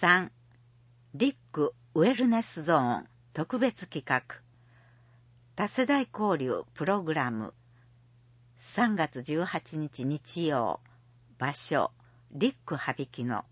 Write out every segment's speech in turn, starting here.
3. リックウェルネスゾーン特別企画多世代交流プログラム3月18日日曜場所リック羽曳野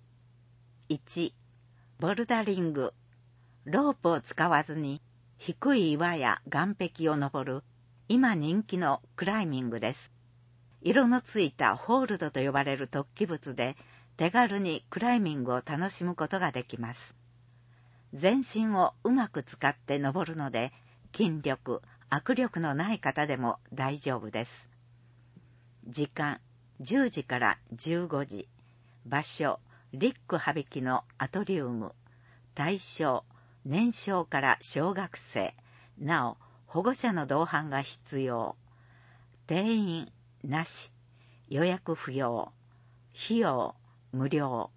1ボルダリングロープを使わずに低い岩や岩壁を登る今人気のクライミングです。色のついたホールドと呼ばれる突起物で手軽にクライミングを楽しむことができます。全身をうまく使って登るので筋力、握力のない方でも大丈夫です。時間10時から15時場所リック羽曳野アトリウム対象年少から小学生なお保護者の同伴が必要定員なし予約不要費用無料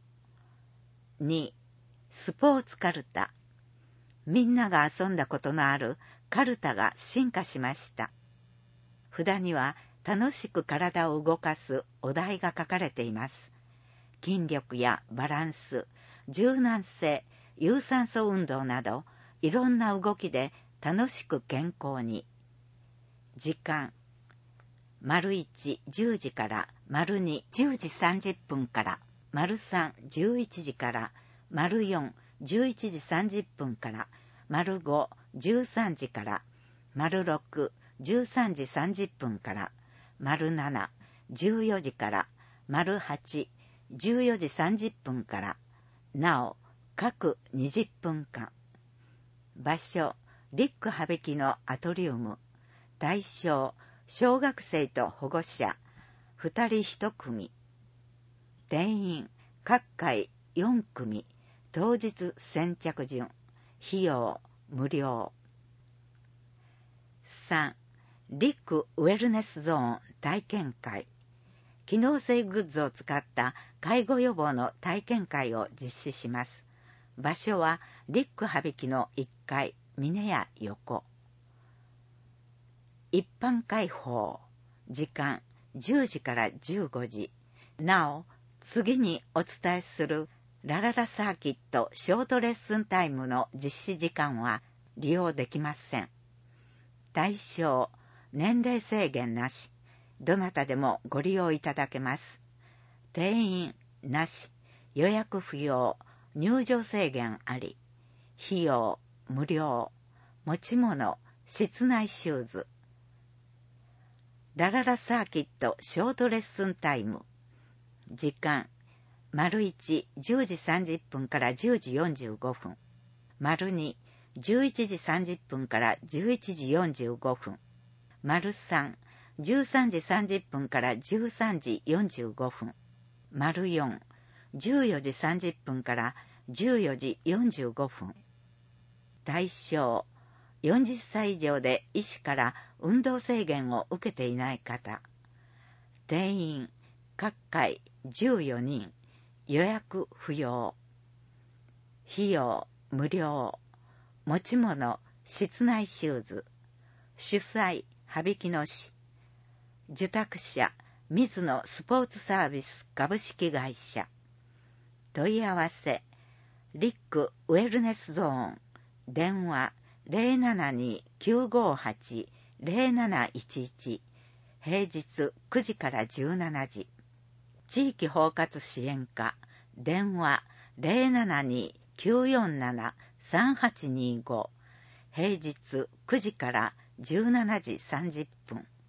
2スポーツカルタみんなが遊んだことのあるカルタが進化しました。札には楽しく体を動かすお題が書かれています。筋力やバランス、柔軟性、有酸素運動などいろんな動きで楽しく健康に。時間丸1、10時から丸2、10時30分から丸3、11時から丸4、11時30分から丸5、13時から丸6、13時30分から丸7、14時から丸8、14時30分からなお各20分間場所リック羽曳野アトリウム対象小学生と保護者2人1組定員各回4組当日先着順費用無料3リックウェルネスゾーン体験会機能性グッズを使った介護予防の体験会を実施します。場所はリック羽曳野1階峰屋横一般開放時間10時から15時なお次にお伝えするラララサーキットショートレッスンタイムの実施時間は利用できません。対象年齢制限なしどなたでもご利用いただけます。定員なし予約不要入場制限あり費用無料持ち物室内シューズラララサーキットショートレッスンタイム時間丸1、10時30分から10時45分丸2、11時30分から11時45分丸3、13時30分から13時45分丸4、14時30分から14時45分対象40歳以上で医師から運動制限を受けていない方定員各回14人予約不要費用無料持ち物室内シューズ主催羽曳野市受託者水野スポーツサービス株式会社問い合わせリックウェルネスゾーン電話 072-958-0711 平日9時から17時地域包括支援課電話 072-947-3825 平日9時から17時30分